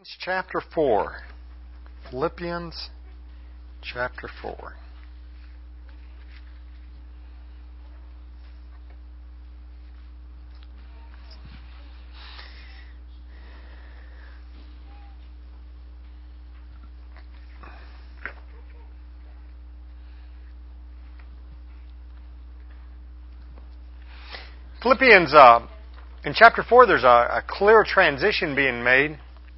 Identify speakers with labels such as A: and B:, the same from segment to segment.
A: It's chapter 4. Philippians chapter 4. Philippians, in chapter 4, there's a clear transition being made.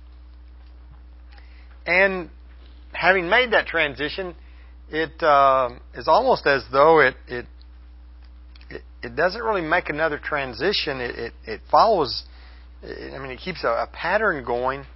A: And having made that transition, it is almost as though it doesn't really make another transition. It follows. It keeps a pattern going,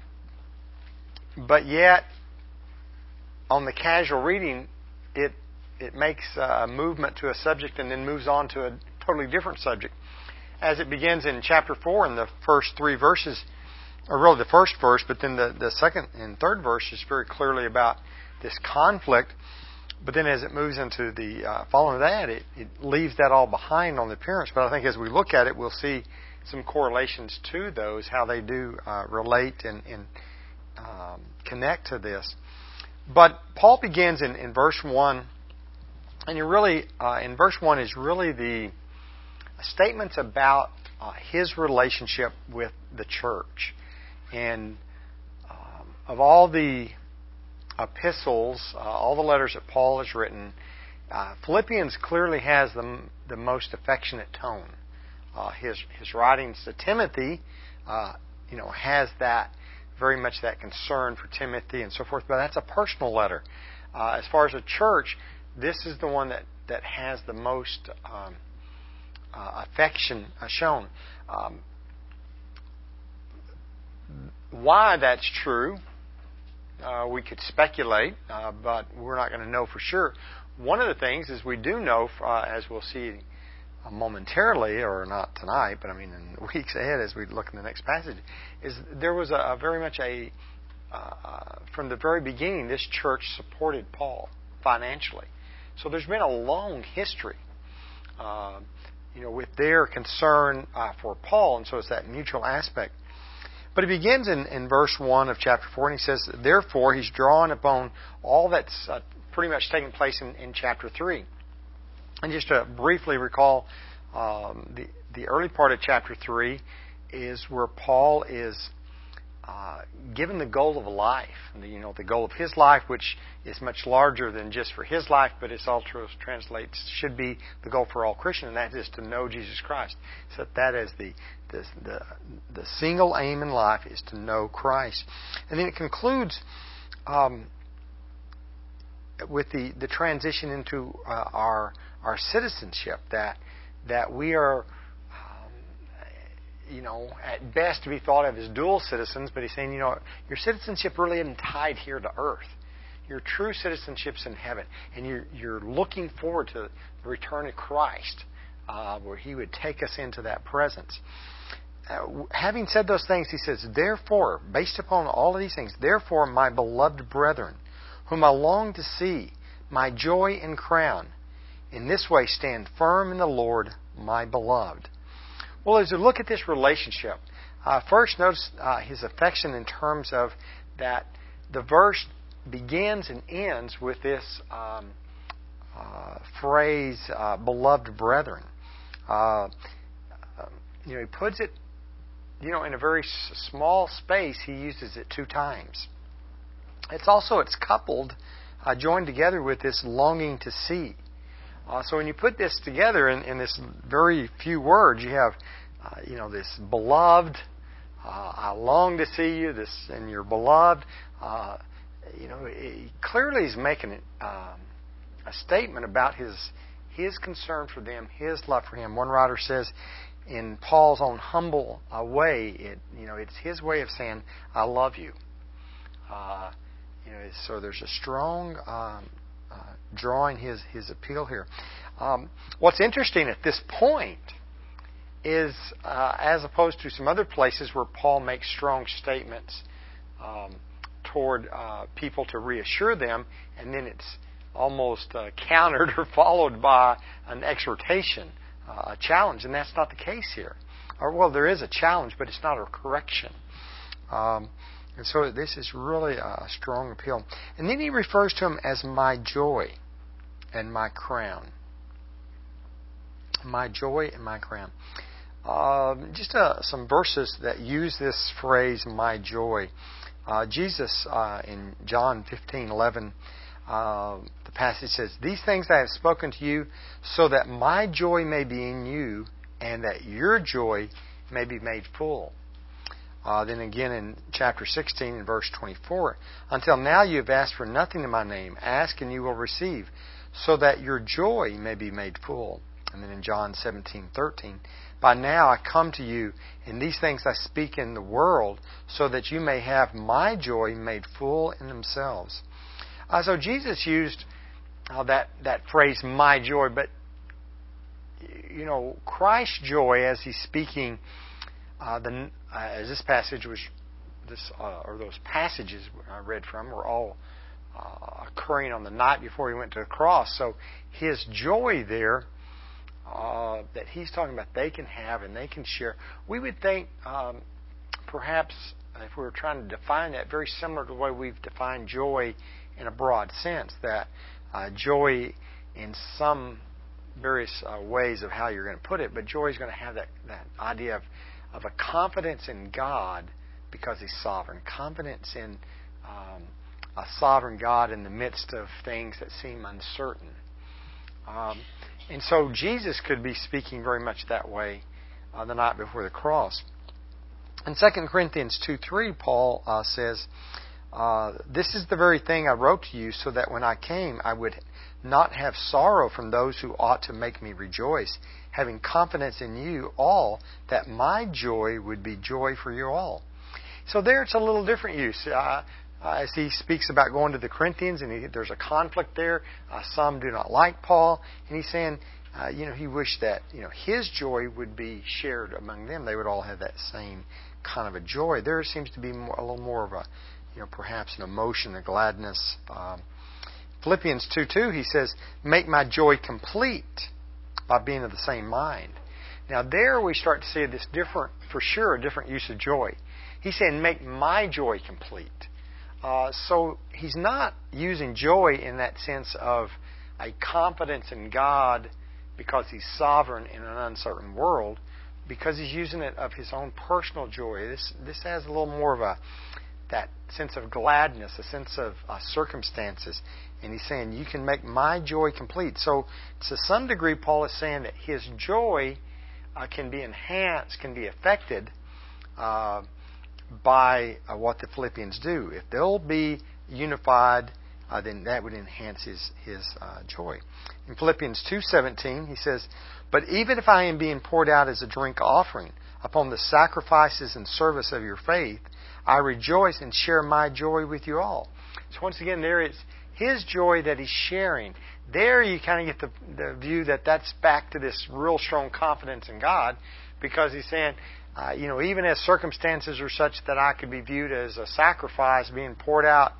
A: but yet on the casual reading, it makes a movement to a subject and then moves on to a totally different subject. As it begins in chapter 4, in the first three verses, or really the first verse, but then the second and third verse is very clearly about this conflict. But then as it moves into the following that, it leaves that all behind on the appearance. But I think as we look at it, we'll see some correlations to those, how they do relate and connect to this. But Paul begins in verse 1, and you really, in verse 1 is really the statements about his relationship with the church. And of all the epistles, all the letters that Paul has written, Philippians clearly has the most affectionate tone. His writings to Timothy, has that very much that concern for Timothy and so forth. But that's a personal letter. As far as the church, this is the one that has the most affection shown. Why that's true, we could speculate, but we're not going to know for sure. One of the things is we do know, as we'll see momentarily, or not tonight, but in the weeks ahead as we look in the next passage, is there was very much from the very beginning, this church supported Paul financially. So there's been a long history, with their concern for Paul, and so it's that mutual aspect. But it begins in verse 1 of chapter 4, and he says, therefore, he's drawing upon all that's pretty much taken place in chapter 3. And just to briefly recall, the early part of chapter 3 is where Paul is given the goal of life. The goal of his life, which is much larger than just for his life, but it also translates, should be the goal for all Christians, and that is to know Jesus Christ. So that is the single aim in life is to know Christ. And then it concludes with the transition into our citizenship, that we are at best to be thought of as dual citizens, but he's saying, your citizenship really isn't tied here to earth. Your true citizenship's in heaven, and you're looking forward to the return of Christ, where He would take us into that presence. Having said those things, he says, therefore, based upon all of these things, therefore, my beloved brethren, whom I long to see, my joy and crown, in this way stand firm in the Lord, my beloved. Well, as we look at this relationship, first notice his affection in terms of that the verse begins and ends with this phrase, beloved brethren. He puts it, in a very small space. He uses it 2 times. It's coupled, joined together with this longing to see. So when you put this together in this very few words, you have, this beloved, I long to see you, and you're beloved. Clearly he's making a statement about his concern for them, his love for him. One writer says, in Paul's own humble way, it's his way of saying, I love you. So there's a strong drawing his appeal here. What's interesting at this point is, as opposed to some other places where Paul makes strong statements toward people to reassure them, and then it's almost countered or followed by an exhortation, a challenge, and that's not the case here. Or, well, there is a challenge, but it's not a correction. And so this is really a strong appeal. And then he refers to him as my joy and my crown. My joy and my crown. Just some verses that use this phrase, my joy. Jesus, in John 15:11, the passage says, "These things I have spoken to you, so that my joy may be in you, and that your joy may be made full." Then again in chapter 16 and verse 24, "Until now you have asked for nothing in my name. Ask and you will receive, so that your joy may be made full." And then in John 17:13, "By now I come to you, and these things I speak in the world, so that you may have my joy made full in themselves." So Jesus used that phrase, my joy, but Christ's joy, as he's speaking, as this passage was, or those passages I read from, were all occurring on the night before he went to the cross. So his joy there, that he's talking about, they can have and they can share. We would think, perhaps, if we were trying to define that, very similar to the way we've defined joy in a broad sense, that joy in some various ways of how you're going to put it, but joy is going to have that idea of a confidence in God because He's sovereign. Confidence in a sovereign God in the midst of things that seem uncertain. And so Jesus could be speaking very much that way the night before the cross. In 2 Corinthians 2:3, Paul says, "This is the very thing I wrote to you, so that when I came I would not have sorrow from those who ought to make me rejoice, having confidence in you all, that my joy would be joy for you all." So there it's a little different use. As he speaks about going to the Corinthians, and there's a conflict there. Some do not like Paul, and he's saying, he wished that his joy would be shared among them. They would all have that same kind of a joy. There seems to be a little more of a, perhaps an emotion, a gladness. Philippians 2:2, he says, "Make my joy complete by being of the same mind." Now there we start to see this different, for sure, a different use of joy. He's saying, "Make my joy complete." So he's not using joy in that sense of a confidence in God because He's sovereign in an uncertain world, because he's using it of his own personal joy. This has a little more of that sense of gladness, a sense of circumstances. And he's saying, you can make my joy complete. So to some degree, Paul is saying that his joy can be enhanced, can be affected by what the Philippians do. If they'll be unified, then that would enhance his joy. In Philippians 2:17, he says, "But even if I am being poured out as a drink offering upon the sacrifices and service of your faith, I rejoice and share my joy with you all." So once again, there is his joy that he's sharing. There you kind of get the view that that's back to this real strong confidence in God, because he's saying, even as circumstances are such that I could be viewed as a sacrifice being poured out,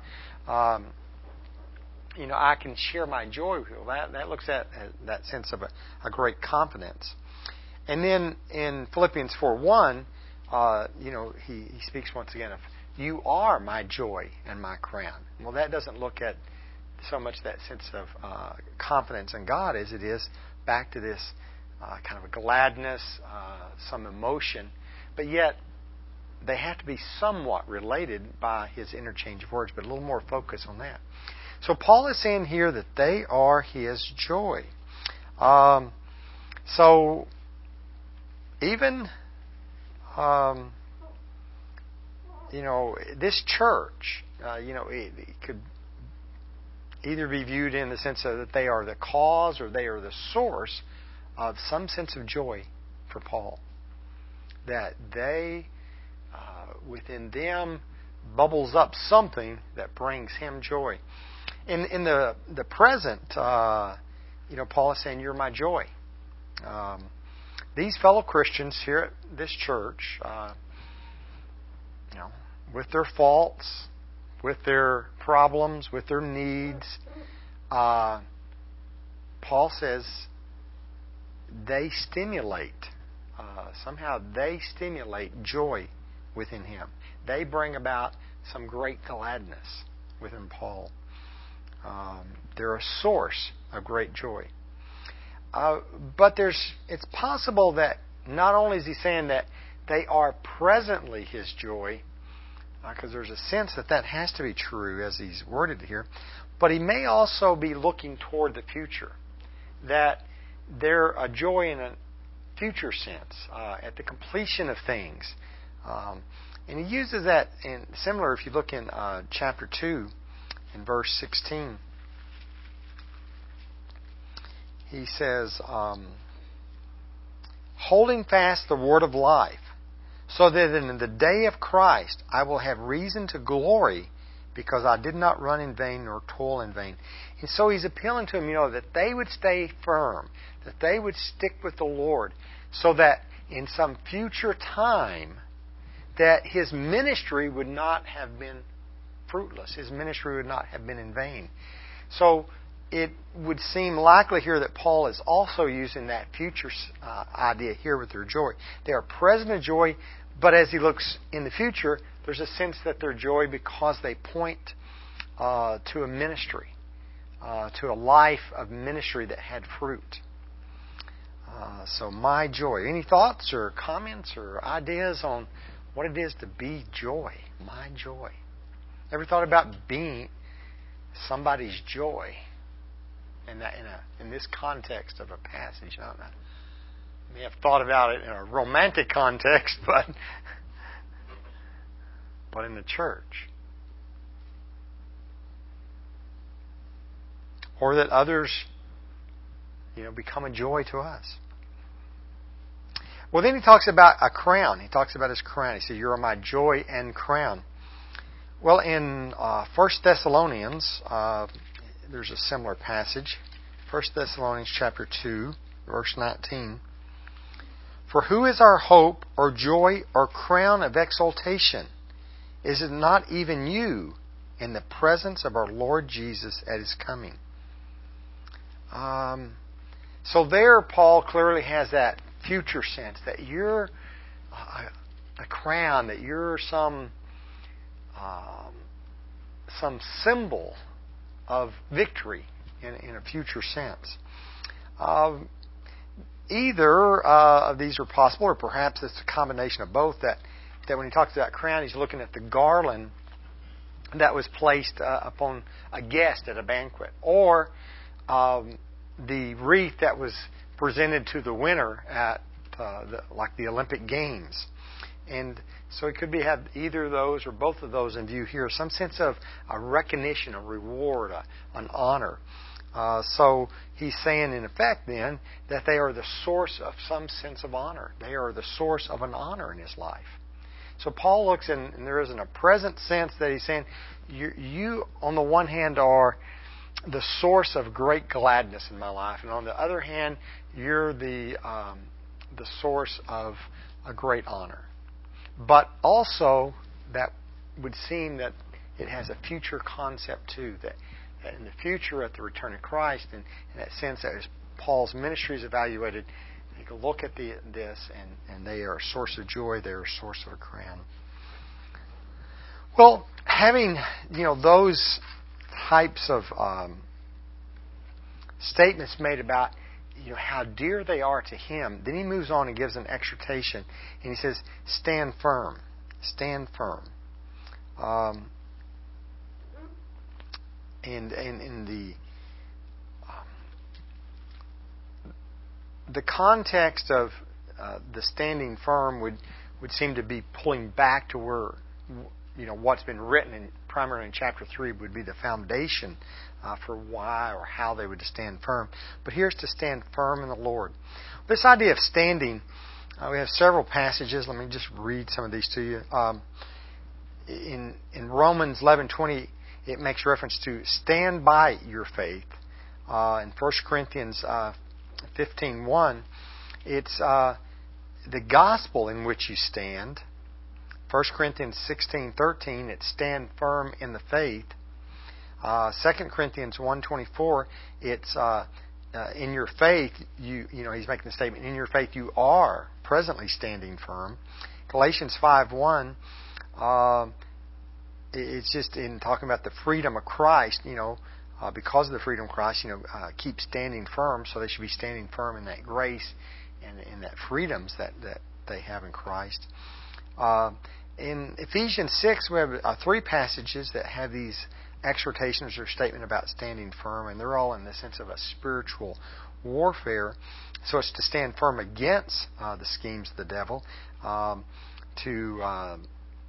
A: I can share my joy with you. That looks at that sense of a great confidence. And then in Philippians 4:1, he speaks once again of, "You are my joy and my crown." Well, that doesn't look at so much that sense of confidence in God as it is back to this kind of a gladness, some emotion, but yet they have to be somewhat related by his interchange of words, but a little more focus on that. So Paul is saying here that they are his joy. So even this church, it could either be viewed in the sense of that they are the cause or they are the source of some sense of joy for Paul. That they, within them, bubbles up something that brings him joy. In the present, Paul is saying, "You're my joy." These fellow Christians here at this church, with their faults, with their problems, with their needs, Paul says they stimulate, somehow they stimulate joy within him. They bring about some great gladness within Paul. They're a source of great joy. But it's possible that not only is he saying that they are presently his joy, because there's a sense that has to be true as he's worded here, but he may also be looking toward the future, that they're a joy in a future sense, at the completion of things. And he uses that in similar, if you look in chapter 2, in verse 16, he says, holding fast the word of life, so that in the day of Christ I will have reason to glory, because I did not run in vain nor toil in vain. And so he's appealing to them, that they would stay firm, that they would stick with the Lord, so that in some future time that his ministry would not have been fruitless. His ministry would not have been in vain. So it would seem likely here that Paul is also using that future idea here with their joy. They are present in joy, but as he looks in the future, there's a sense that their joy because they point to a ministry, to a life of ministry that had fruit. So my joy. Any thoughts or comments or ideas on what it is to be joy? My joy. Ever thought about being somebody's joy in this context of a passage? I don't know. May have thought about it in a romantic context, but in the church. Or that others, become a joy to us. Well, then he talks about a crown. He talks about his crown. He says, "You are my joy and crown." Well, in 1 Thessalonians, there's a similar passage. 1 Thessalonians chapter 2, verse 19. "For who is our hope or joy or crown of exaltation? Is it not even you in the presence of our Lord Jesus at His coming?" So there, Paul clearly has that future sense that you're a crown, that you're some symbol of victory in a future sense. Either of these are possible, or perhaps it's a combination of both. That when he talks about crown, he's looking at the garland that was placed upon a guest at a banquet, or the wreath that was presented to the winner at like the Olympic Games. And so it could have either of those or both of those in view here. Some sense of a recognition, a reward, an honor. So he's saying, in effect, then, that they are the source of some sense of honor. They are the source of an honor in his life. So Paul looks and there isn't a present sense that he's saying, you on the one hand are the source of great gladness in my life, and on the other hand, you're the source of a great honor. But also, that would seem that it has a future concept too, that in the future, at the return of Christ, and in that sense, that as Paul's ministry is evaluated, you can look at this, and they are a source of joy, they are a source of a crown. Well, having those types of statements made about how dear they are to him, then he moves on and gives an exhortation, and he says, "Stand firm, stand firm." And in the context of the standing firm would seem to be pulling back to where what's been written primarily in chapter 3 would be the foundation for why or how they would stand firm. But here's to stand firm in the Lord. This idea of standing, we have several passages. Let me just read some of these to you. In Romans 11:20, it makes reference to stand by your faith. In 1 Corinthians 15:1, it's the gospel in which you stand. 1 Corinthians 16:13, it's stand firm in the faith. 2 Corinthians 1:24, it's in your faith, he's making the statement, in your faith you are presently standing firm. Galatians 5:1, it's just in talking about the freedom of Christ, because of the freedom of Christ, keep standing firm. So they should be standing firm in that grace and in that freedoms that they have in Christ. In Ephesians 6, we have 3 passages that have these exhortations or statement about standing firm, and they're all in the sense of a spiritual warfare. So it's to stand firm against the schemes of the devil, to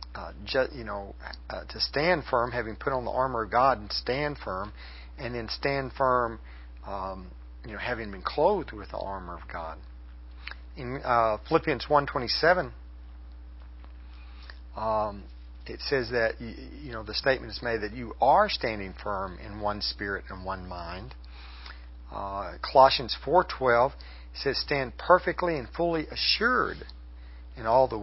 A: stand firm, having put on the armor of God and stand firm, and then stand firm, having been clothed with the armor of God. In Philippians 1:27, it says that the statement is made that you are standing firm in one spirit and one mind. Colossians 4:12 says, "Stand perfectly and fully assured in all the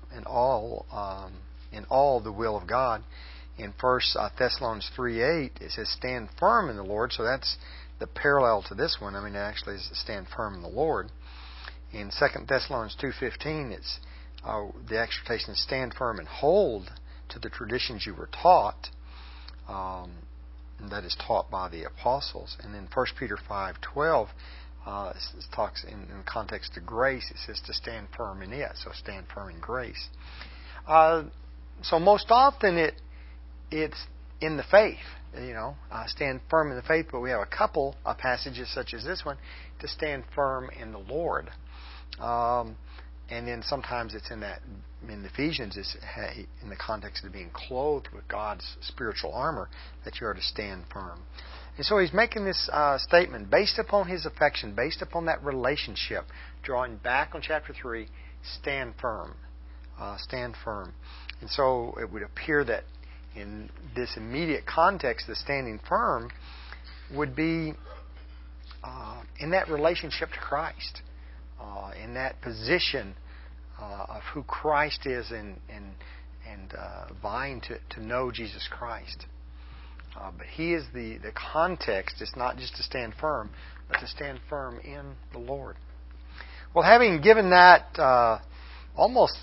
A: will of God." In 1 Thessalonians 3:8, it says, "Stand firm in the Lord." So that's the parallel to this one. It actually is to stand firm in the Lord. In 2 Thessalonians 2:15, it's the exhortation is stand firm and hold to the traditions you were taught. And that is taught by the apostles. And then 1 Peter 5:12 talks in the context of grace. It says to stand firm in it. So stand firm in grace. So most often it's in the faith. Stand firm in the faith. But we have a couple of passages such as this one to stand firm in the Lord. And then sometimes it's in Ephesians, it's in the context of being clothed with God's spiritual armor, that you are to stand firm. And so he's making this statement based upon his affection, based upon that relationship, drawing back on chapter 3, stand firm. Stand firm. And so it would appear that in this immediate context, the standing firm would be in that relationship to Christ. In that position of who Christ is and vying to know Jesus Christ. But he is the context. It's not just to stand firm, but to stand firm in the Lord. Well, having given that almost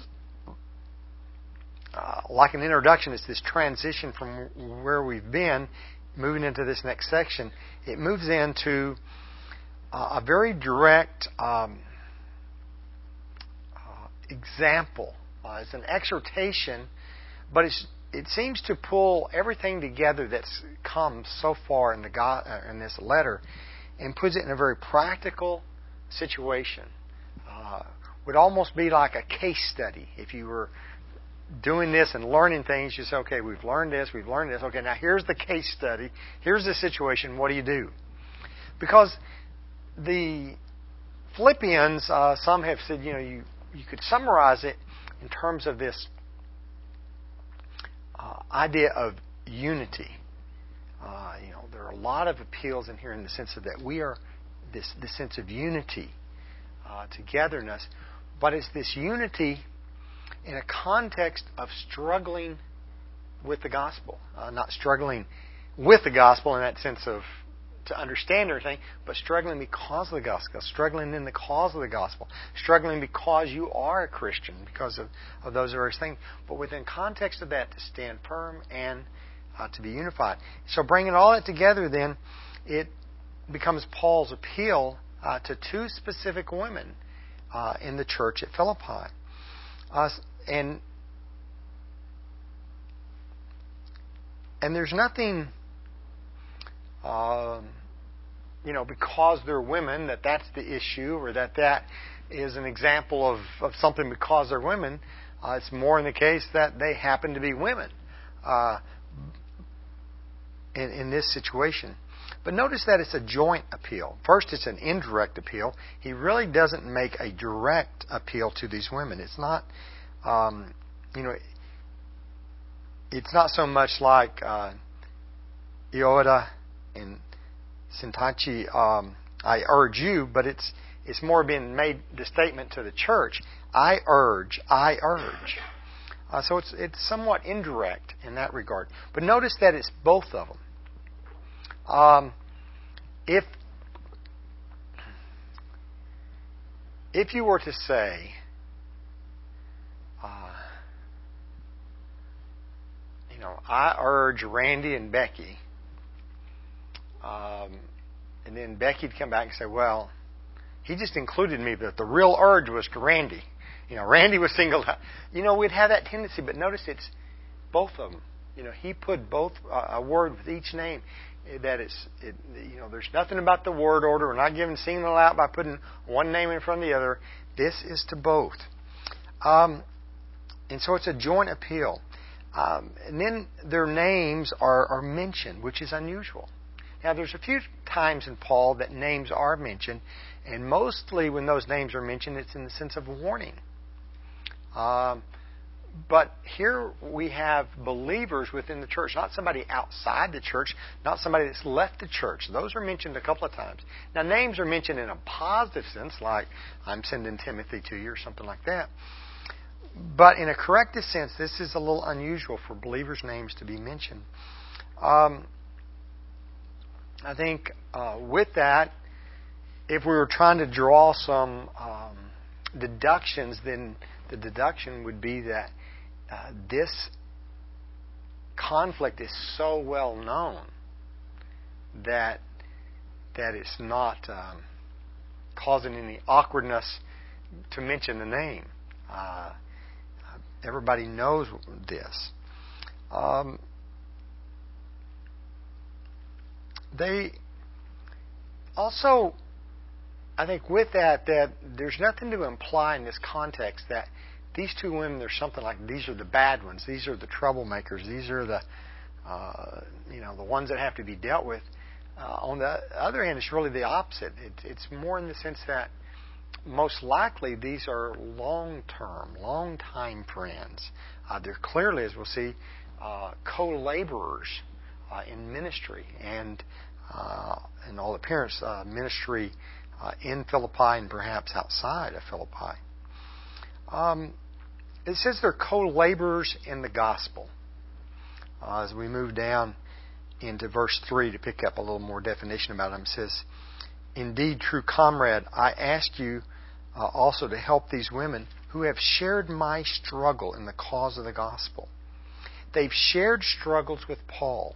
A: like an introduction, it's this transition from where we've been, moving into this next section. It moves into a very direct example. It's an exhortation, but it seems to pull everything together that's come so far in this letter and puts it in a very practical situation. Would almost be like a case study. If you were doing this and learning things, you say, okay, we've learned this. Okay, now here's the case study. Here's the situation. What do you do? Because the Philippians, some have said, you could summarize it in terms of this idea of unity. There are a lot of appeals in here in the sense of that we are this sense of unity, togetherness, but it's this unity in a context of struggling with the gospel. Not struggling with the gospel in that sense of to understand everything, but struggling because of the gospel, struggling in the cause of the gospel, struggling because you are a Christian, because of those various things. But within context of that, to stand firm and to be unified. So bringing all that together, then, it becomes Paul's appeal to 2 specific women in the church at Philippi. And there's nothing, because they're women, that's the issue, or that is an example of something because they're women. It's more in the case that they happen to be women in this situation. But notice that it's a joint appeal. First, it's an indirect appeal. He really doesn't make a direct appeal to these women. It's not, it's not so much like Ioda and Sintachi, I urge you, but it's more being made the statement to the church. I urge. So it's somewhat indirect in that regard. But notice that it's both of them. If you were to say, I urge Randy and Becky, and then Becky'd come back and say, well, he just included me, but the real urge was to Randy. Randy was singled out. We'd have that tendency, but notice it's both of them. He put both a word with each name. That is, there's nothing about the word order. We're not giving single out by putting one name in front of the other. This is to both. And so it's a joint appeal. And then their names are mentioned, which is unusual. Now, there's a few times in Paul that names are mentioned, and mostly when those names are mentioned, it's in the sense of warning. But here we have believers within the church, not somebody outside the church, not somebody that's left the church. Those are mentioned a couple of times. Now, names are mentioned in a positive sense, like I'm sending Timothy to you or something like that. But in a corrective sense, this is a little unusual for believers' names to be mentioned. I think with that, if we were trying to draw some deductions, then the deduction would be that this conflict is so well known that it's not causing any awkwardness to mention the name. Everybody knows this. They also, I think with that there's nothing to imply in this context that these two women, there's something like these are the bad ones, these are the troublemakers, these are the the ones that have to be dealt with. On the other hand, it's really the opposite. It's more in the sense that most likely these are long-term, long-time friends. They're clearly, as we'll see, co-laborers in ministry and in all appearance ministry in Philippi and perhaps outside of Philippi. It says they're co-laborers in the gospel. As we move down into verse 3 to pick up a little more definition about them, it says, indeed, true comrade, I ask you also to help these women who have shared my struggle in the cause of the gospel. They've shared struggles with Paul.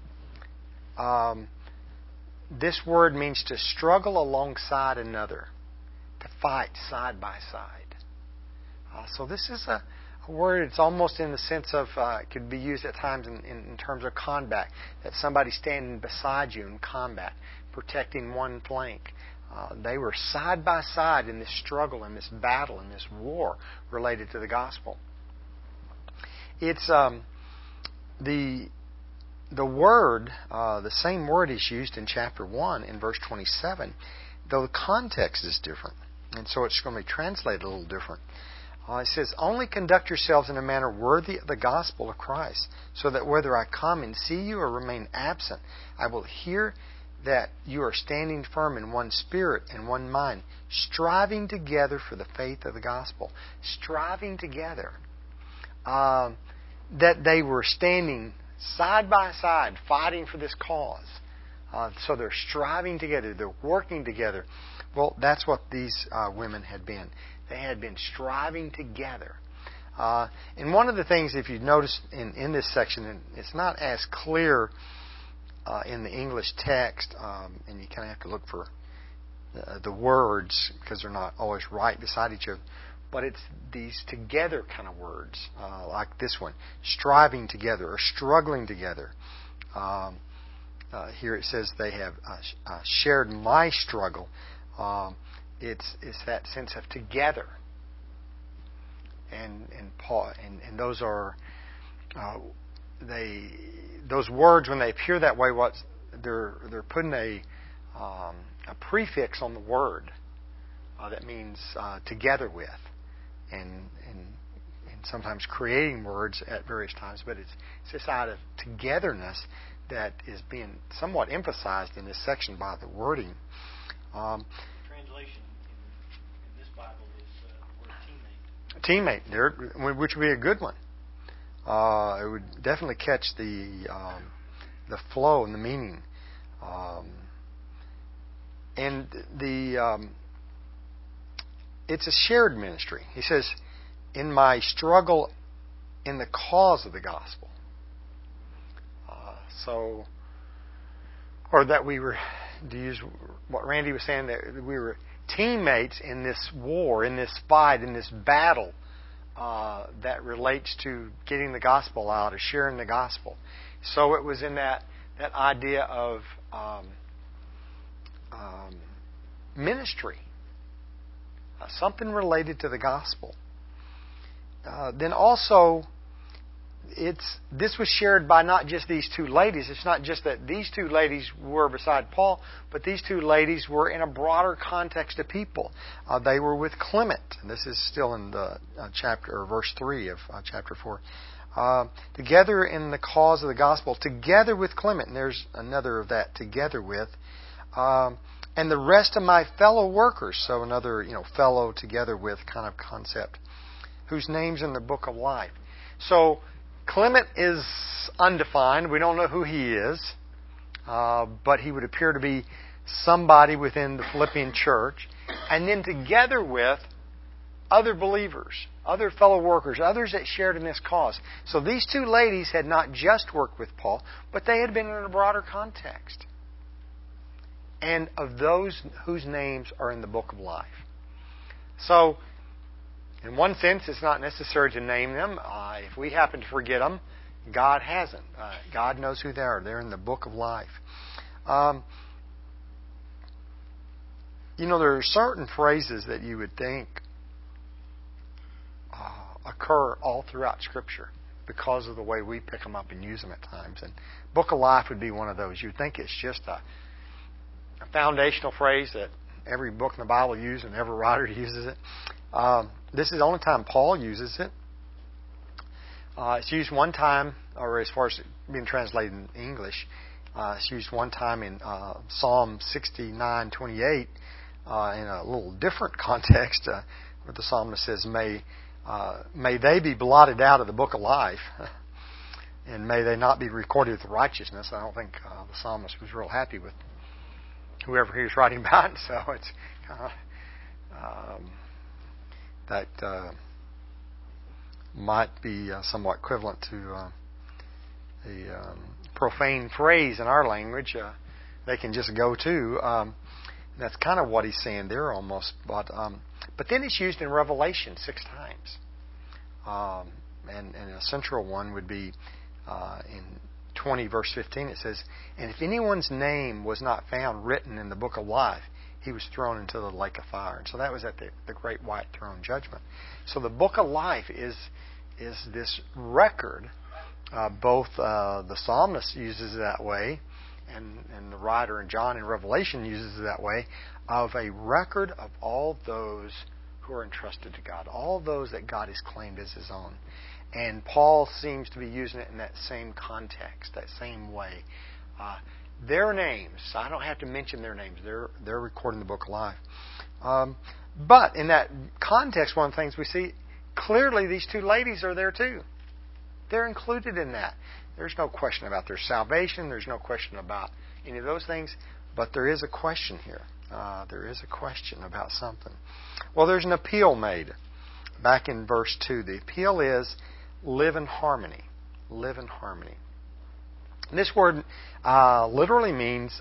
A: This word means to struggle alongside another, to fight side by side. So this is a word, it's almost in the sense of, it could be used at times in terms of combat, that somebody's standing beside you in combat, protecting one flank. They were side by side in this struggle, in this battle, in this war related to the gospel. It's the word, the same word is used in chapter 1 in verse 27, though the context is different. And so it's going to be translated a little different. It says, only conduct yourselves in a manner worthy of the gospel of Christ, so that whether I come and see you or remain absent, I will hear that you are standing firm in one spirit and one mind, striving together for the faith of the gospel. Striving together. That they were standing side by side, fighting for this cause. So they're striving together, they're working together. Well, that's what these women had been. They had been striving together. And one of the things, if you notice in this section, and it's not as clear in the English text, and you kind of have to look for the words because they're not always right beside each other, but it's these together kind of words, like this one, striving together or struggling together. Here it says they have shared my struggle. It's that sense of together, and Paul, and those are those words when they appear that way. What they're putting a prefix on the word that means together with, and sometimes creating words at various times. But it's this out of togetherness that is being somewhat emphasized in this section by the wording.
B: Translation in this Bible is the word teammate.
A: Teammate, which would be a good one. It would definitely catch the flow and the meaning. And it's a shared ministry. He says, in my struggle in the cause of the gospel. So, or that we were, to use what Randy was saying, that we were teammates in this war, in this fight, in this battle that relates to getting the gospel out, or sharing the gospel. So it was in that idea of ministry, something related to the gospel. Then also, this was shared by not just these two ladies. It's not just that these two ladies were beside Paul, but these two ladies were in a broader context of people. They were with Clement, and this is still in the chapter or verse 3 of chapter 4. Together in the cause of the gospel, together with Clement, and there's another of that, together with, and the rest of my fellow workers. So another, fellow together with kind of concept, whose name's in the book of life. So Clement is undefined. We don't know who he is, but he would appear to be somebody within the Philippian church. And then together with other believers, other fellow workers, others that shared in this cause. So these two ladies had not just worked with Paul, but they had been in a broader context. And of those whose names are in the book of life. So, in one sense, it's not necessary to name them. If we happen to forget them, God hasn't. God knows who they are. They're in the book of life. There are certain phrases that you would think occur all throughout Scripture because of the way we pick them up and use them at times. And book of life would be one of those. You'd think it's just a foundational phrase that every book in the Bible uses and every writer uses it. This is the only time Paul uses it. It's used one time, or as far as being translated in English, it's used one time in Psalm 69:28 in a little different context, where the psalmist says, "May they be blotted out of the book of life, and may they not be recorded with righteousness." I don't think the psalmist was real happy with whoever he was writing about, so it's kind of that might be somewhat equivalent to the profane phrase in our language. They can just go to. That's kind of what he's saying there, almost. But then it's used in Revelation 6 times, and a central one would be in 20 verse 15. It says, "And if anyone's name was not found written in the book of life, he was thrown into the lake of fire." And so that was at the great white throne judgment. So the book of life is this record. Both the psalmist uses it that way, and the writer in John in Revelation uses it that way, of a record of all those who are entrusted to God, all those that God has claimed as His own. And Paul seems to be using it in that same context, that same way. Their names, I don't have to mention their names. They're recorded in the book of life. But in that context, one of the things we see, clearly these two ladies are there too. They're included in that. There's no question about their salvation. There's no question about any of those things. But there is a question here. There is a question about something. Well, there's an appeal made back in verse 2. The appeal is live in harmony. Live in harmony. This word literally means,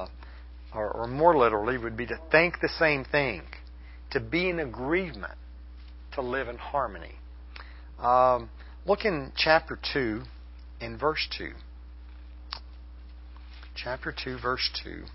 A: or more literally, would be to think the same thing, to be in agreement, to live in harmony. Look in chapter 2 and verse 2. Chapter 2, verse 2. It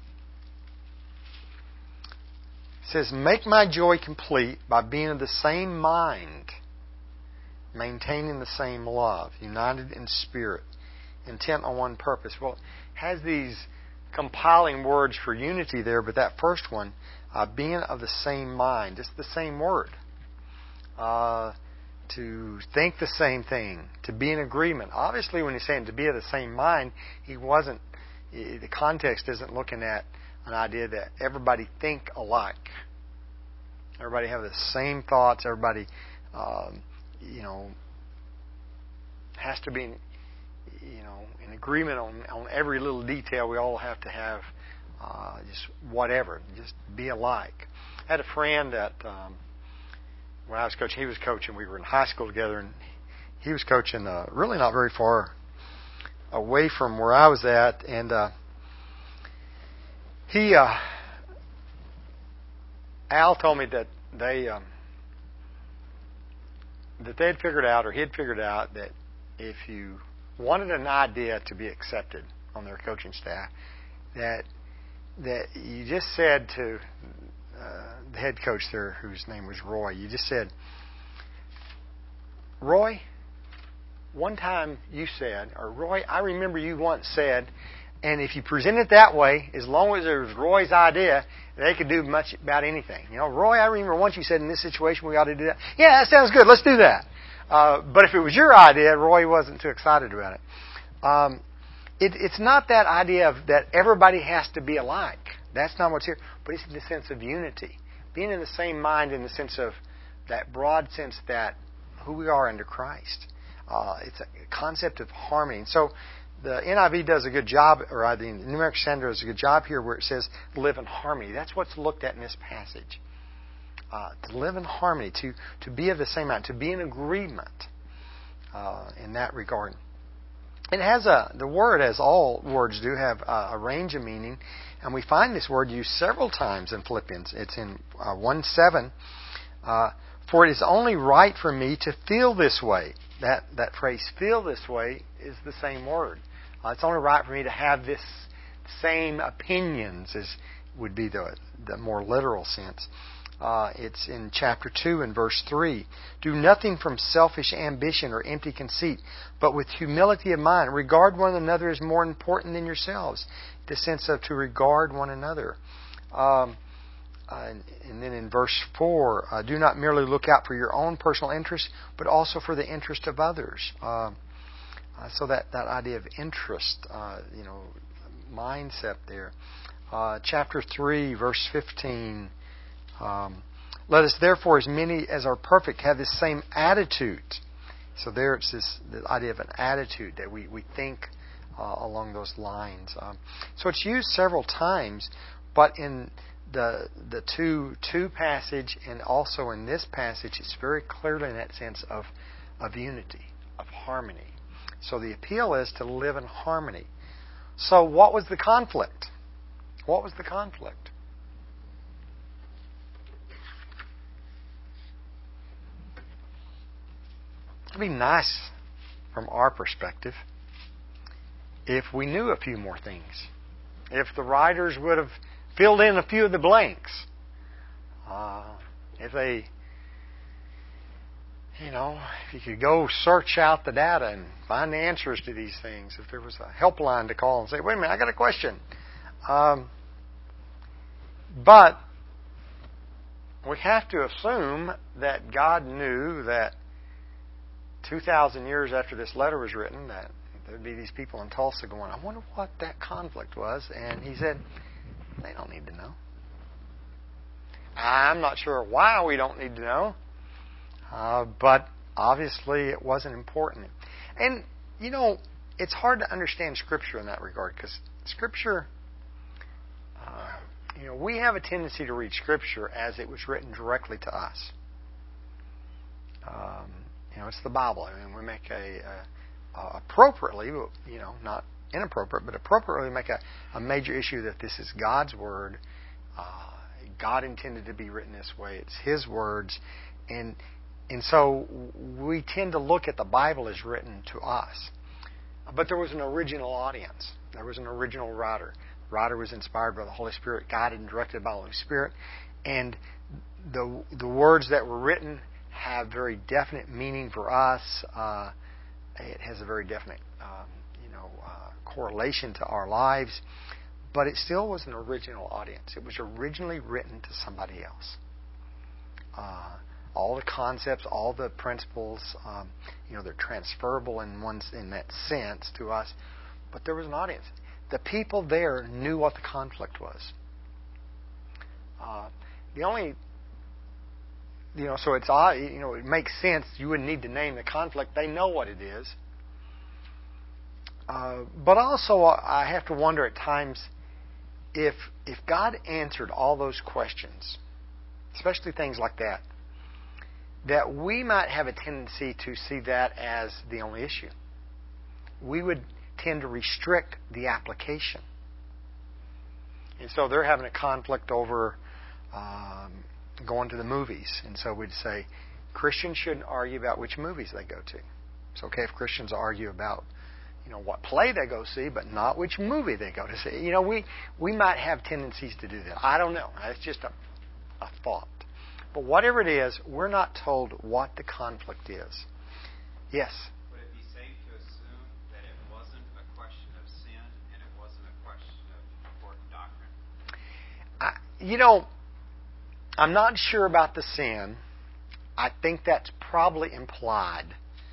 A: says, "Make my joy complete by being of the same mind, maintaining the same love, united in spirit, intent on one purpose." Well, it has these compiling words for unity there, but that first one, being of the same mind, it's the same word. To think the same thing, to be in agreement. Obviously, when he's saying to be of the same mind, the context isn't looking at an idea that everybody think alike. Everybody have the same thoughts. Everybody, has to be in agreement on every little detail. We all have to have just whatever, just be alike. I had a friend that when I was coaching, he was coaching. We were in high school together, and he was coaching really not very far away from where I was at, and Al told me that they had figured out, or he had figured out, that if you wanted an idea to be accepted on their coaching staff, that you just said to the head coach there, whose name was Roy, you just said, Roy, one time you said, or Roy, I remember you once said, and if you present it that way, as long as it was Roy's idea, they could do much about anything. You know, Roy, I remember once you said in this situation we ought to do that. Yeah, that sounds good. Let's do that. But if it was your idea, Roy wasn't too excited about it. It's not that idea of that everybody has to be alike. That's not what's here. But it's in the sense of unity. Being in the same mind in the sense of that broad sense that who we are under Christ. It's a concept of harmony. And so the NIV does a good job, or the New American Standard does a good job here where it says live in harmony. That's what's looked at in this passage. To live in harmony, to be of the same mind, to be in agreement in that regard. It has the word, as all words do, have a range of meaning, and we find this word used several times in Philippians. It's in 1:7. For it is only right for me to feel this way. That phrase, feel this way, is the same word. It's only right for me to have this same opinions, as would be the more literal sense. It's in chapter 2 and verse 3. Do nothing from selfish ambition or empty conceit, but with humility of mind, regard one another as more important than yourselves. The sense of to regard one another. And then in verse 4, do not merely look out for your own personal interest, but also for the interest of others. So that idea of interest, mindset there. Chapter 3, verse 15. Let us therefore, as many as are perfect, have this same attitude. So there it's the idea of an attitude, that we think along those lines. So it's used several times, but in the 2 passage and also in this passage, it's very clearly in that sense of unity, of harmony. So the appeal is to live in harmony. So what was the conflict? What was the conflict? It'd be nice from our perspective if we knew a few more things. If the writers would have filled in a few of the blanks. If they, if you could go search out the data and find the answers to these things. If there was a helpline to call and say, wait a minute, I got a question. But we have to assume that God knew that 2,000 years after this letter was written, that there'd be these people in Tulsa going, I wonder what that conflict was. And He said, they don't need to know. I'm not sure why we don't need to know, but obviously it wasn't important. And, it's hard to understand Scripture in that regard, because Scripture, we have a tendency to read Scripture as it was written directly to us. It's the Bible. I mean, we make appropriately, not inappropriate, but appropriately make a major issue that this is God's Word. God intended to be written this way. It's His words. And so we tend to look at the Bible as written to us. But there was an original audience. There was an original writer. The writer was inspired by the Holy Spirit, guided and directed by the Holy Spirit. And the words that were written have very definite meaning for us. It has a very definite correlation to our lives. But it still was an original audience. It was originally written to somebody else. All the concepts, all the principles, they're transferable in that sense to us. But there was an audience. The people there knew what the conflict was. So it's odd. It makes sense. You wouldn't need to name the conflict. They know what it is. But also, I have to wonder at times if God answered all those questions, especially things like that we might have a tendency to see that as the only issue. We would tend to restrict the application. And so they're having a conflict over going to the movies. And so we'd say Christians shouldn't argue about which movies they go to. It's okay if Christians argue about what play they go see, but not which movie they go to see. We might have tendencies to do that. I don't know. It's just a thought. But whatever it is, we're not told what the conflict is. Yes?
C: Would it be safe to assume that it wasn't a question of sin and it wasn't a question of important doctrine?
A: I'm not sure about the sin. I think that's probably implied.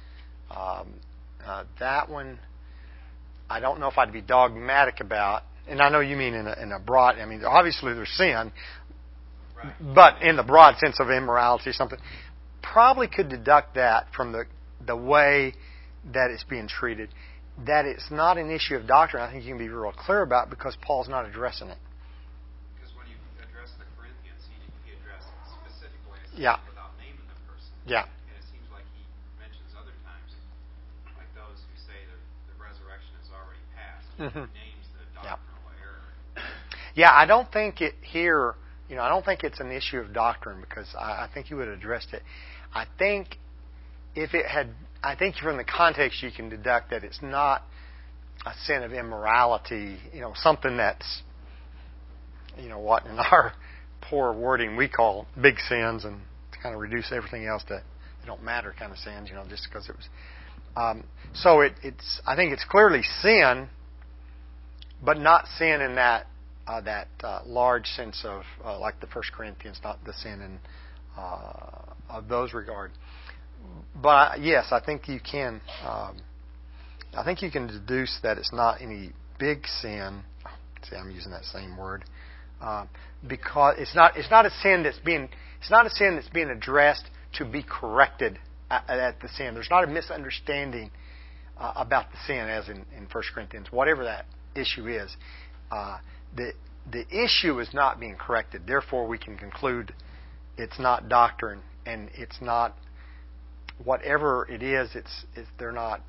A: That one, I don't know if I'd be dogmatic about. And I know you mean in a broad. I mean, obviously there's sin,
C: Right.
A: But in the broad sense of immorality or something, probably could deduct that from the way that it's being treated. That it's not an issue of doctrine, I think you can be real clear about because Paul's not addressing it.
C: Because when you address the Corinthians, he addressed specifically
A: Yeah.
C: without naming the person.
A: Yeah.
C: And it seems like he mentions other times, like those who say that the resurrection is already past.
A: Mm-hmm.
C: He names the doctrinal error.
A: Yeah, I don't think it here. I don't think it's an issue of doctrine because I think you would have addressed it. I think if it had, I think from the context you can deduct that it's not a sin of immorality. Something that's, what in our poor wording we call big sins, and to kind of reduce everything else to they don't matter kind of sins. Just because it was. So it's. I think it's clearly sin, but not sin in that large sense of like the 1 Corinthians, not the sin in of those regard. But yes, I think you can. I think you can deduce that it's not any big sin. See, I'm using that same word because it's not a sin that's being addressed to be corrected at the sin. There's not a misunderstanding about the sin as in 1 Corinthians. Whatever that issue is. The issue is not being corrected. Therefore, we can conclude it's not doctrine, and it's not whatever it is. They're not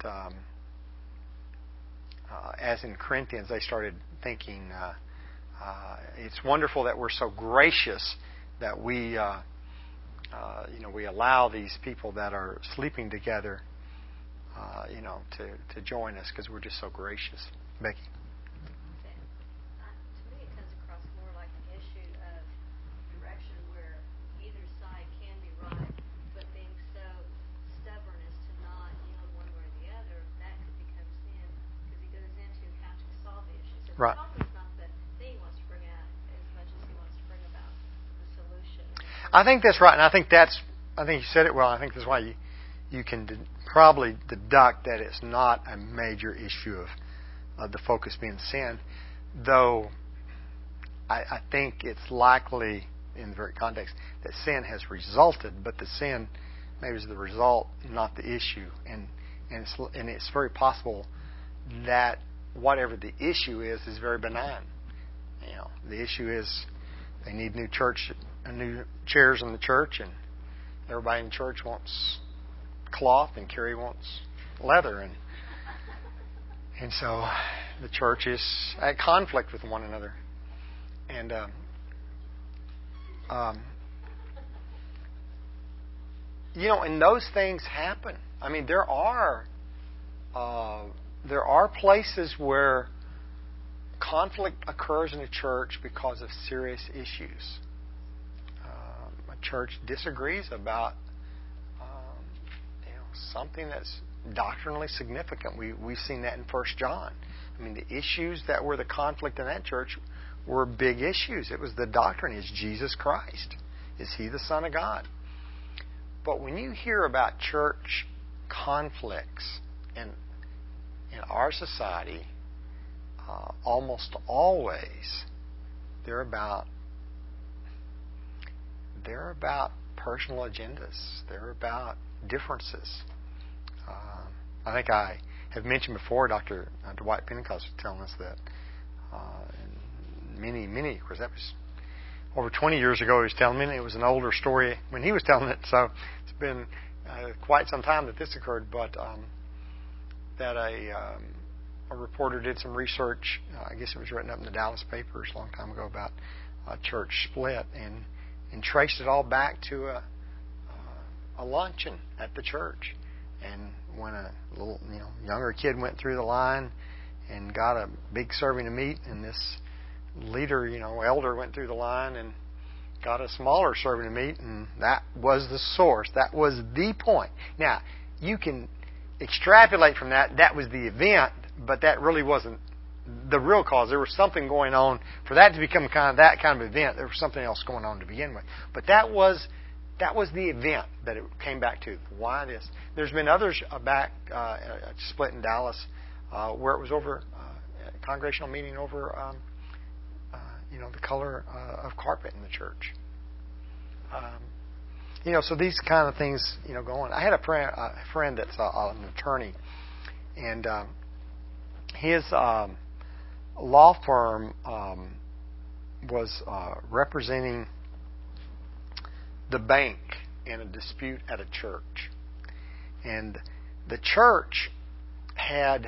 A: as in Corinthians. They started thinking it's wonderful that we're so gracious that we we allow these people that are sleeping together to join us because we're just so gracious. Becky. Right. I think that's right, and I think you said it well. I think that's why you can probably deduct that it's not a major issue of the focus being sin, though I think it's likely in the very context that sin has resulted, but the sin maybe is the result, not the issue, and it's very possible that whatever the issue is very benign. The issue is they need new chairs in the church, and everybody in church wants cloth, and Carrie wants leather, and so the church is at conflict with one another, and and those things happen. I mean, there are places where conflict occurs in a church because of serious issues. A church disagrees about something that's doctrinally significant. We've seen that in 1 John. I mean, the issues that were the conflict in that church were big issues. It was the doctrine: is Jesus Christ? Is He the Son of God? But when you hear about church conflicts in our society, almost always they're about personal agendas. They're about differences. I think I have mentioned before, Dr. Dwight Pentecost was telling us that of course that was over 20 years ago he was telling me, and it was an older story when he was telling it, so it's been quite some time that this occurred, but that a reporter did some research. I guess it was written up in the Dallas papers a long time ago about a church split, and traced it all back to a luncheon at the church. And when a little younger kid went through the line and got a big serving of meat, and this leader, elder, went through the line and got a smaller serving of meat, and that was the source. That was the point. Now, you can extrapolate from that. That was the event, but that really wasn't the real cause. There was something going on for that to become that kind of event. There was something else going on to begin with. But that was the event that it came back to. Why this? There's been others back split in Dallas where it was over a congregational meeting over the color of carpet in the church. So these kind of things go on. I had a friend that's an attorney, and his law firm was representing the bank in a dispute at a church. And the church had,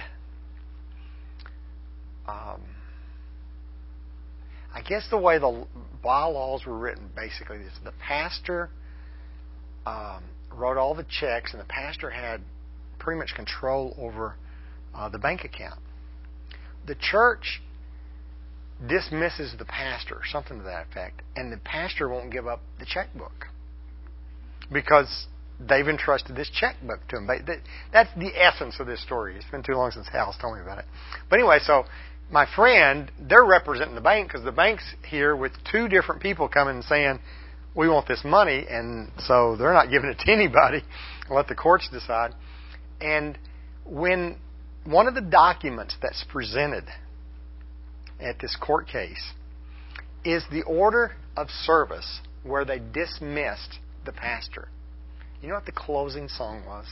A: I guess the way the bylaws were written, basically, is the pastor wrote all the checks, and the pastor had pretty much control over the bank account. The church dismisses the pastor, or something to that effect, and the pastor won't give up the checkbook because they've entrusted this checkbook to him. That's the essence of this story. It's been too long since Hal's told me about it. But anyway, so my friend, they're representing the bank because the bank's here with two different people coming and saying, we want this money, and so they're not giving it to anybody. Let the courts decide. And when one of the documents that's presented at this court case is the order of service where they dismissed the pastor. You know what the closing song was?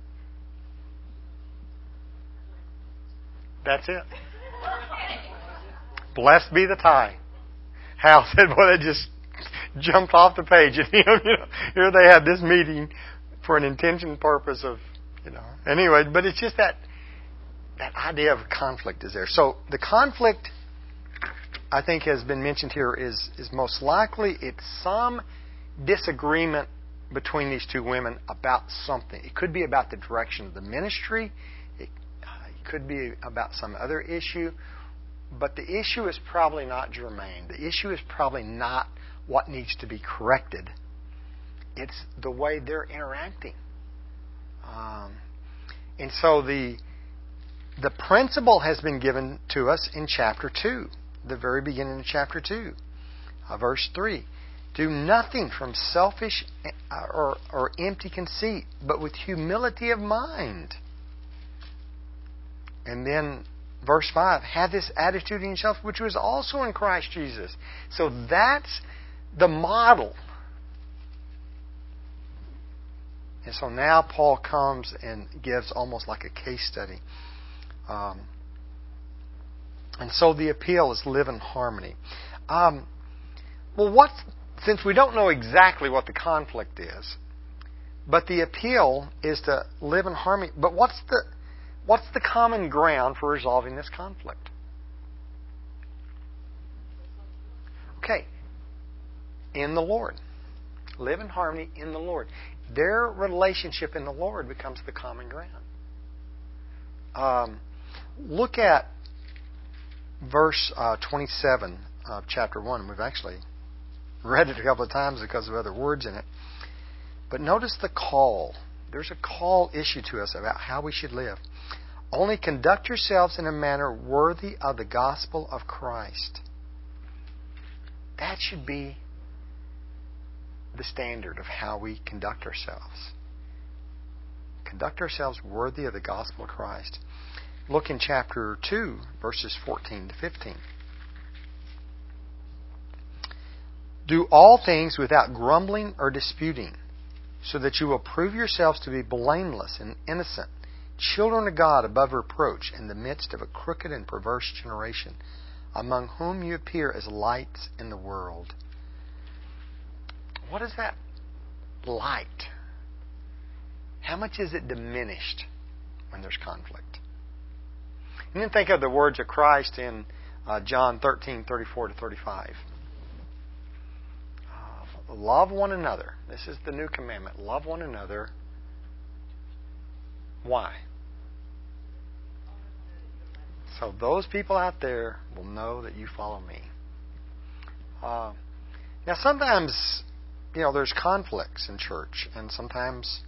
A: That's it. Blessed be the tie. Hal said, well, they just jumped off the page. And here they had this meeting for an intention purpose of, Anyway, but it's just that idea of conflict is there. So the conflict, I think, has been mentioned here is most likely it's some disagreement between these two women about something. It could be about the direction of the ministry. It could be about some other issue. But the issue is probably not germane. The issue is probably not what needs to be corrected. It's the way they're interacting. And so the principle has been given to us in chapter 2, the very beginning of chapter 2, verse 3. Do nothing from selfish or empty conceit, but with humility of mind. And then verse 5, have this attitude in yourself, which was also in Christ Jesus. So that's the model. And so now Paul comes and gives almost like a case study. And so the appeal is live in harmony. Since we don't know exactly what the conflict is, but the appeal is to live in harmony. But what's the common ground for resolving this conflict? Okay. In the Lord. Live in harmony in the Lord. Their relationship in the Lord becomes the common ground. Look at verse 27 of chapter 1. We've actually read it a couple of times because of other words in it. But notice the call. There's a call issue to us about how we should live. Only conduct yourselves in a manner worthy of the gospel of Christ. That should be the standard of how we conduct ourselves. Conduct ourselves worthy of the gospel of Christ. Look in chapter 2, verses 14 to 15. Do all things without grumbling or disputing, so that you will prove yourselves to be blameless and innocent, children of God above reproach in the midst of a crooked and perverse generation, among whom you appear as lights in the world. What is that light? How much is it diminished when there's conflict? And then think of the words of Christ in John 13:34-35. Love one another. This is the new commandment. Love one another. Why? So those people out there will know that you follow me. Now sometimes, there's conflicts in church, and sometimes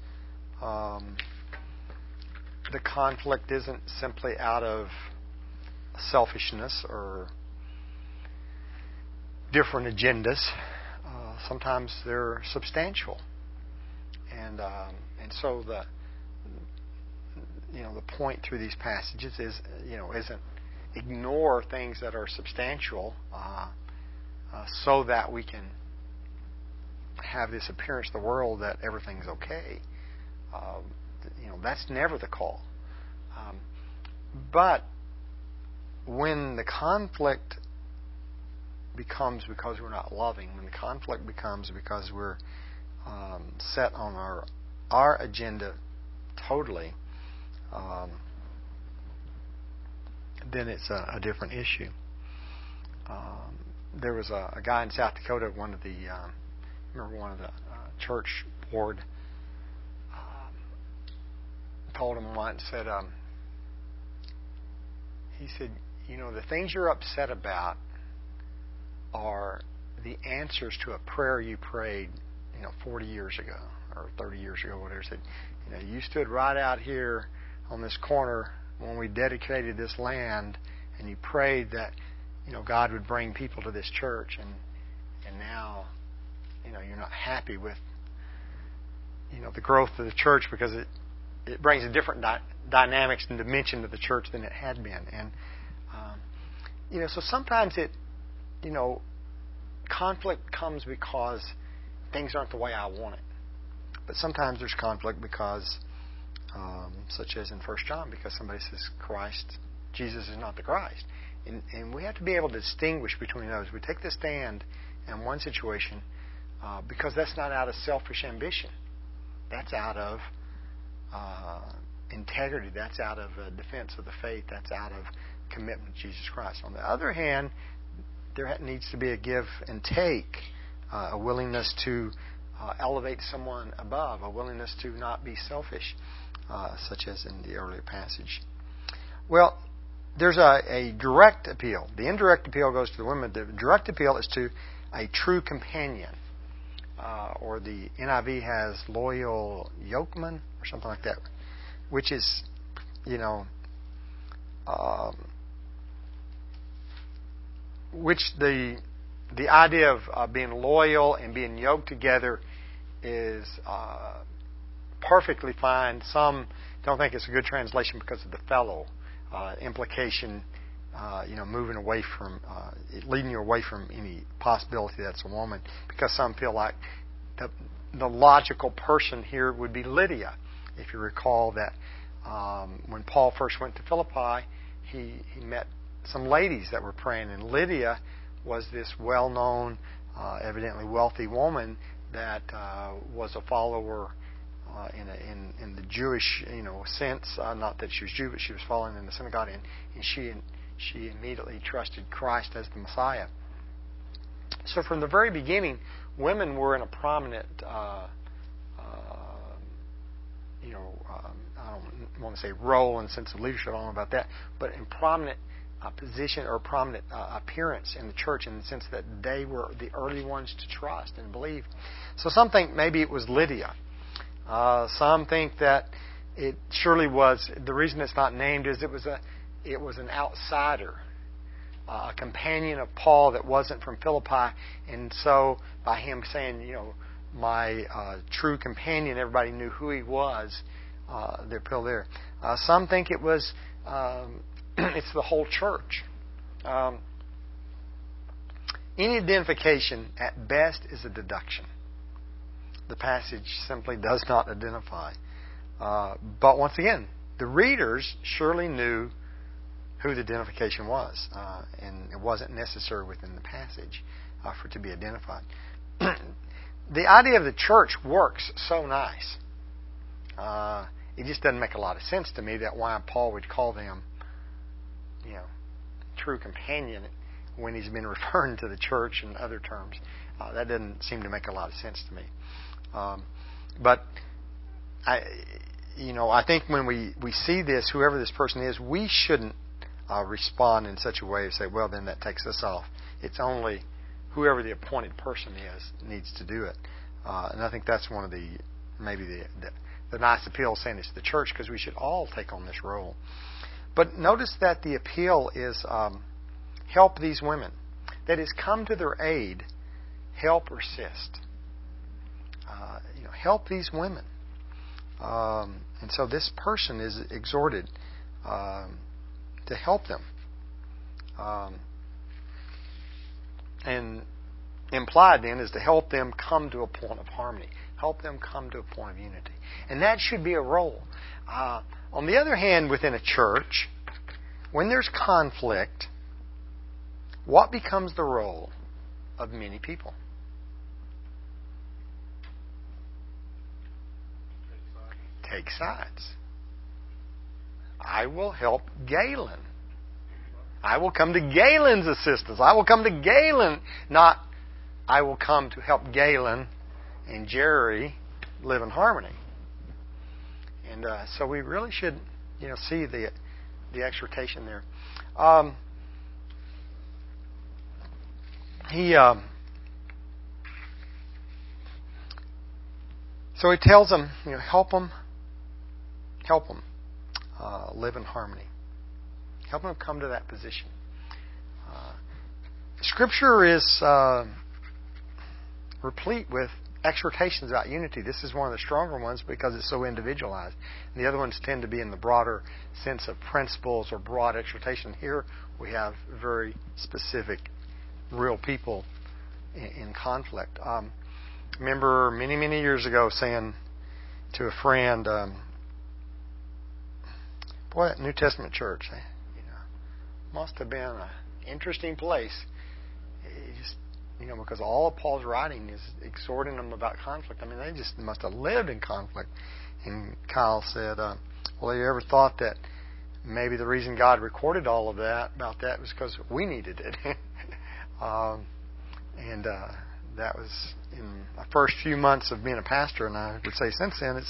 A: the conflict isn't simply out of selfishness or different agendas. Sometimes they're substantial, and so the point through these passages isn't ignore things that are substantial, so that we can have this appearance to the world that everything's okay. That's never the call. But when the conflict becomes because we're not loving, when the conflict becomes because we're set on our agenda totally, then it's a different issue. There was a guy in South Dakota, one of the church board told him once, he said, the things you're upset about are the answers to a prayer you prayed, 40 years ago or 30 years ago, whatever. He said, you stood right out here on this corner when we dedicated this land, and you prayed that, God would bring people to this church, and now, you're not happy with, the growth of the church because it brings a different dynamics and dimension to the church than it had been. And, so sometimes conflict comes because things aren't the way I want it. But sometimes there's conflict because, such as in 1 John, because somebody says Jesus is not the Christ. And we have to be able to distinguish between those. We take the stand in one situation because that's not out of selfish ambition. That's out of integrity. That's out of defense of the faith. That's out of commitment to Jesus Christ. On the other hand, there needs to be a give and take, a willingness to elevate someone above, a willingness to not be selfish, such as in the earlier passage. Well, there's a direct appeal. The indirect appeal goes to the women. The direct appeal is to a true companion, or the NIV has loyal yokeman or something like that, which is, which the idea of being loyal and being yoked together is perfectly fine. Some don't think it's a good translation because of the fellow implication, moving away from, leading you away from any possibility that's a woman, because some feel like the logical person here would be Lydia. If you recall that when Paul first went to Philippi, he met some ladies that were praying, and Lydia was this well-known, evidently wealthy woman that was a follower in the Jewish sense. Not that she was Jew, but she was following in the synagogue, and she immediately trusted Christ as the Messiah. So from the very beginning, women were in a prominent, I don't want to say role in the sense of leadership, I don't know about that, but in prominent position or prominent appearance in the church, in the sense that they were the early ones to trust and believe. So some think maybe it was Lydia. Some think that it surely was. The reason it's not named is it was an outsider, a companion of Paul that wasn't from Philippi, and so by him saying, my true companion, everybody knew who he was. They're still there. Some think it was. It's the whole church. Any identification, at best, is a deduction. The passage simply does not identify. But once again, the readers surely knew who the identification was, and it wasn't necessary within the passage for it to be identified. The idea of the church works so nice. It just doesn't make a lot of sense to me that why Paul would call them true companion when he's been referring to the church in other terms. That doesn't seem to make a lot of sense to me. But I think when we see this, whoever this person is, we shouldn't respond in such a way to say, well, then that takes us off. It's only whoever the appointed person is needs to do it. And I think that's one of the nice appeal of saying it's the church, because we should all take on this role. But notice that the appeal is help these women. That is, come to their aid, help or assist. Help these women. And so this person is exhorted to help them. And implied then is to help them come to a point of harmony. Help them come to a point of unity. And that should be a role. On the other hand, within a church, when there's conflict, what becomes the role of many people? Take sides. I will help Galen. I will come to Galen's assistance. I will come to Galen, not I will come to help Galen and Jerry live in harmony. And so we really should, see the exhortation there. So he tells them, help them live in harmony. Help them come to that position. Scripture is replete with exhortations about unity. This is one of the stronger ones because it's so individualized. And the other ones tend to be in the broader sense of principles or broad exhortation. Here we have very specific, real people in conflict. Remember many, many years ago saying to a friend, boy, that New Testament church, must have been an interesting place. Because all of Paul's writing is exhorting them about conflict. They just must have lived in conflict. And Kyle said, well, have you ever thought that maybe the reason God recorded all of that about that was because we needed it? And that was in the first few months of being a pastor, and I would say since then,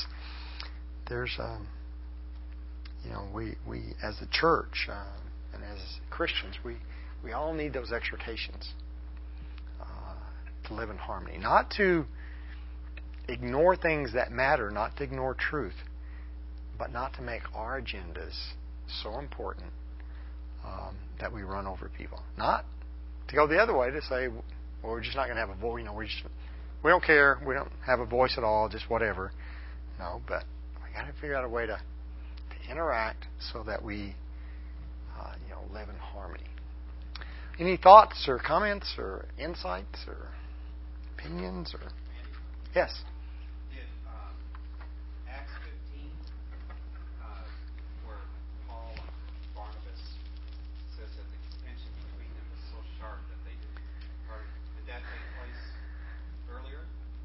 A: we as the church and as Christians, we all need those exhortations to live in harmony, not to ignore things that matter, not to ignore truth, but not to make our agendas so important that we run over people. Not to go the other way to say, well, we're just not going to have a voice. We don't care. We don't have a voice at all. Just whatever. No, but we got to figure out a way to interact so that we, live in harmony. Any thoughts or comments or insights or opinions or? Yes.
C: Did Acts 15, where Paul and Barnabas says that the contention between them was so sharp that they did that take place earlier?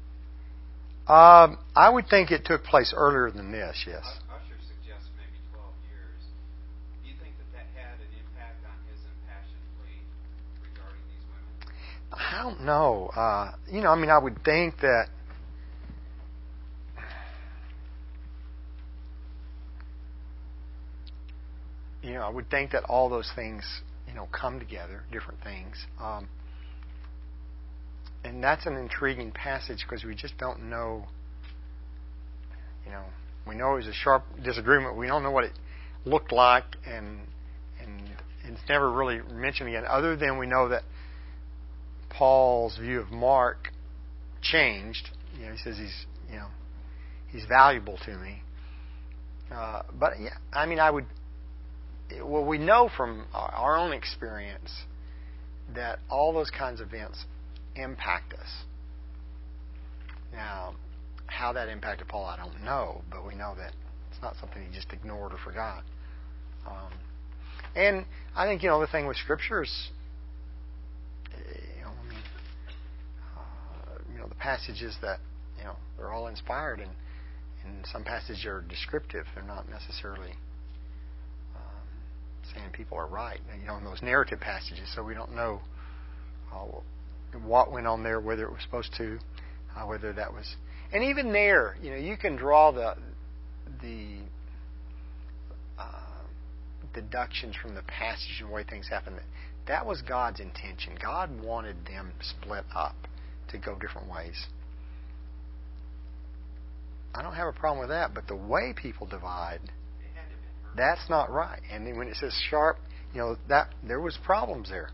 A: I would think it took place earlier than this, yes.
C: Usher suggests maybe 12 years. Do you think that had an impact on his impassioned plea regarding these women?
A: I don't know. I would think that all those things, come together, different things. And that's an intriguing passage because we just don't know. We know it was a sharp disagreement. We don't know what it looked like, and it's never really mentioned again, other than we know that Paul's view of Mark changed. He says he's valuable to me. But yeah, we know from our own experience that all those kinds of events impact us. Now, how that impacted Paul, I don't know, but we know that it's not something he just ignored or forgot. And I think the thing with Scripture is, the passages that they're all inspired, and some passages are descriptive. They're not necessarily saying people are right, in those narrative passages. So we don't know what went on there, whether it was supposed to, whether that was. And even there, you can draw the deductions from the passage and the way things happen. That was God's intention. God wanted them split up to go different ways. I don't have a problem with that, but the way people divide, that's not right. And then when it says sharp, that there was problems there.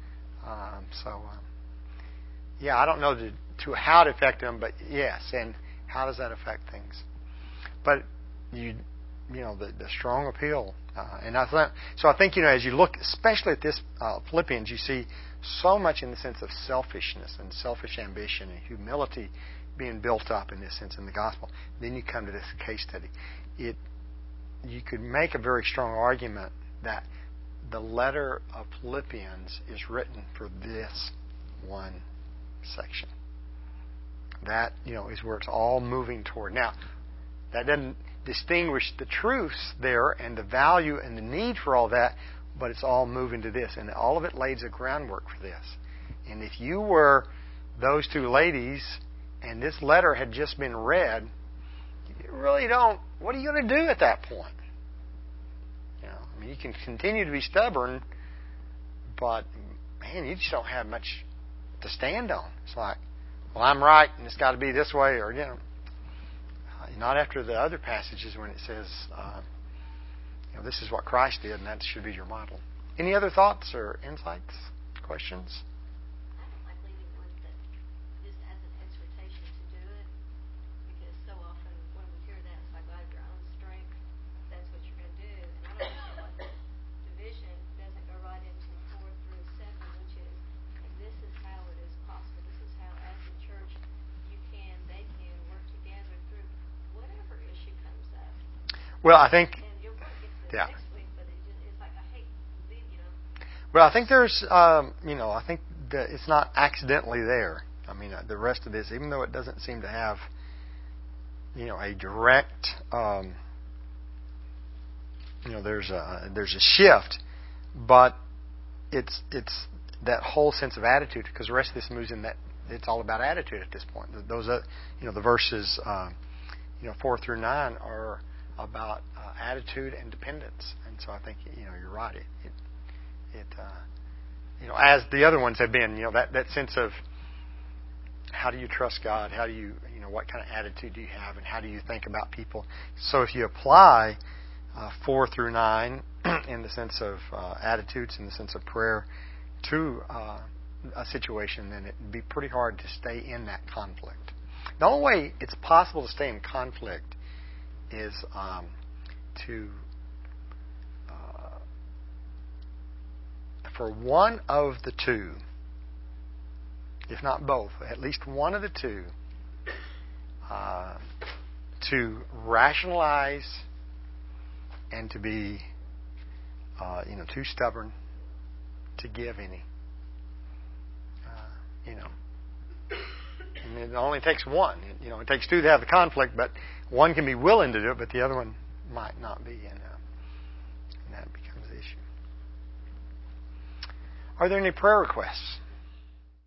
A: Yeah, I don't know to how it affect them, but yes, and how does that affect things? But the strong appeal, and I think as you look, especially at this Philippians, you see so much in the sense of selfishness and selfish ambition and humility being built up in this sense in the gospel. Then you come to this case study. You could make a very strong argument that the letter of Philippians is written for this one section. That is where it's all moving toward. Now, that doesn't distinguish the truths there and the value and the need for all that, but it's all moving to this, and all of it lays a groundwork for this. And if you were those two ladies and this letter had just been read, you really don't. What are you going to do at that point? You can continue to be stubborn, but man, you just don't have much to stand on. It's like, well, I'm right, and it's got to be this way, or not after the other passages when it says, this is what Christ did, and that should be your model. Any other thoughts or insights, questions?
D: I don't like leaving with that just as an exhortation to do it, because so often when we hear that, it's like, out of your own strength, that's what you're going to do. And I don't understand why the division doesn't go right into 4 through 7, which is, and this is how it is possible. This is how, as a church, they can work together through whatever issue comes up.
A: Well, I think.
D: And you'll get to the next week, but it's like, I hate leaving,
A: Well, I think there's, I think that it's not accidentally there. I mean, the rest of this, even though it doesn't seem to have, a direct, there's a shift, but it's that whole sense of attitude, because the rest of this moves in that it's all about attitude at this point. Those, the verses, 4 through 9 are about attitude and dependence, and so I think you're right. As the other ones have been, that sense of how do you trust God? How do you, what kind of attitude do you have, and how do you think about people? So if you apply 4 through 9 in the sense of attitudes, in the sense of prayer, to a situation, then it'd be pretty hard to stay in that conflict. The only way it's possible to stay in conflict is for one of the two, if not both, at least one of the two, to rationalize and to be, too stubborn to give any. And it only takes one. It takes two to have the conflict, but one can be willing to do it, but the other one might not be, and that becomes the issue. Are there any prayer requests?